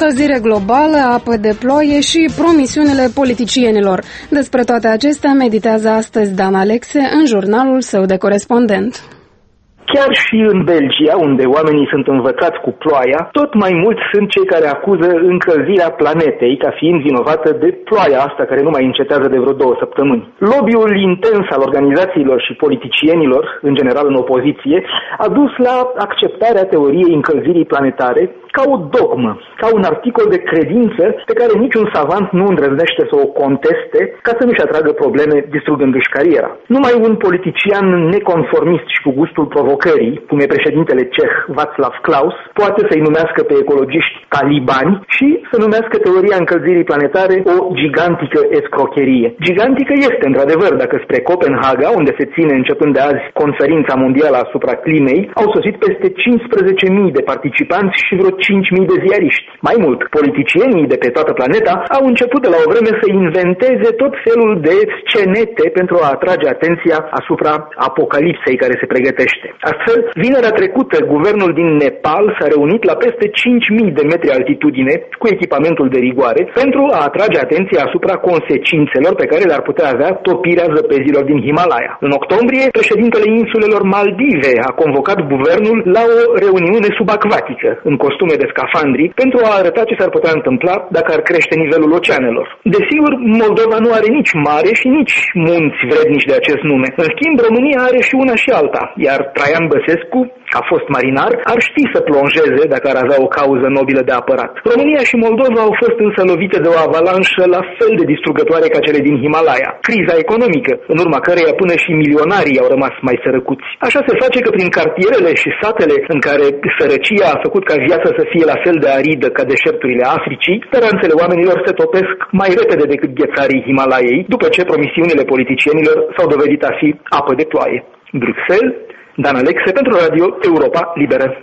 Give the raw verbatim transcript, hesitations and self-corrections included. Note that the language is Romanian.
încălzire globală, apă de ploaie și promisiunile politicienilor. Despre toate acestea meditează astăzi Dan Alexe în jurnalul său de corespondent. Chiar și în Belgia, unde oamenii sunt învățați cu ploaia, tot mai mulți sunt cei care acuză încălzirea planetei ca fiind vinovată de ploaia asta care nu mai încetează de vreo două săptămâni. Lobby-ul intens al organizațiilor și politicienilor, în general în opoziție, a dus la acceptarea teoriei încălzirii planetare ca o dogmă, ca un articol de credință pe care niciun savant nu îndrăznește să o conteste ca să nu-și atragă probleme distrugându-și cariera. Numai un politician neconformist și cu gustul provocării, cum e președintele ceh Václav Klaus, poate să-i numească pe ecologiști talibani și să numească teoria încălzirii planetare o gigantică escrocherie. Gigantică este, într-adevăr, dacă spre Copenhaga, unde se ține începând de azi conferința mondială asupra climei, au sosit peste cincisprezece mii de participanți și vreo cinci mii de ziariști. Mai mult, politicienii de pe toată planeta au început de la o vreme să inventeze tot felul de scenete pentru a atrage atenția asupra apocalipsei care se pregătește. Astfel, vinerea trecută, guvernul din Nepal s-a reunit la peste cinci mii de metri altitudine cu echipamentul de rigoare pentru a atrage atenția asupra consecințelor pe care le-ar putea avea topirea zăpezilor din Himalaya. În octombrie, președintele insulelor Maldive a convocat guvernul la o reuniune subacvatică, în costume de scafandri, pentru a arăta ce s-ar putea întâmpla dacă ar crește nivelul oceanelor. Desigur, Moldova nu are nici mare și nici munți vrednici de acest nume. În schimb, România are și una și alta, iar Traian Băsescu, ca fost marinar, ar ști să plonjeze dacă ar avea o cauză nobilă de apărat. România și Moldova au fost însă lovite de o avalanșă la fel de distrugătoare ca cele din Himalaya. Criza economică, în urma căreia până și milionarii au rămas mai sărăcuți. Așa se face că prin cartierele și satele în care sărăcia a făcut ca viața să fie la fel de aridă ca deșerturile Africii, speranțele oamenilor se topesc mai repede decât ghețarii Himalayei, după ce promisiunile politicienilor s-au dovedit a fi apă de ploaie. Bruxelles, Dan Alexe pentru Radio Europa Liberă.